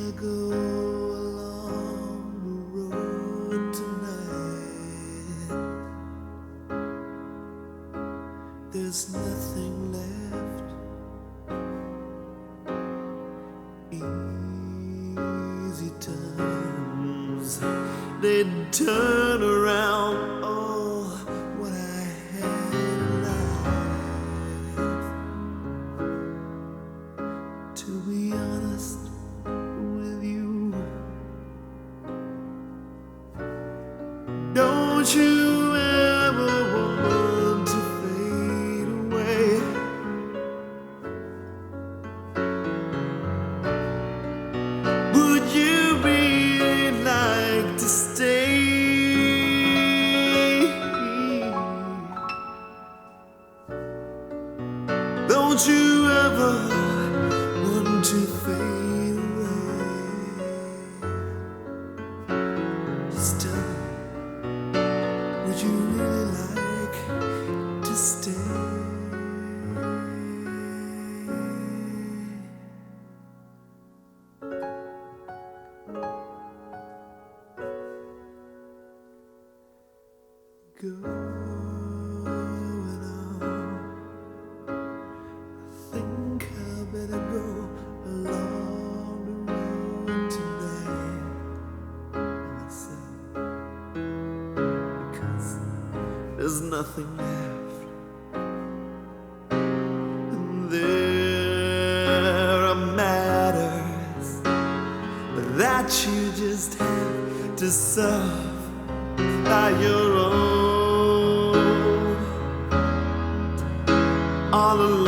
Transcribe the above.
go along the road tonight, there's nothing left. Easy times, they'd turn around all what I had in life. To be honest with you, don't you ever want to fade away. Would you really like to stay? Don't you ever want to fade away? Just tell me, would you really like to stay? Going on, I think I better go along the road tonight. Myself, because there's nothing left, and there are matters that you just have to solve by your own, all alone.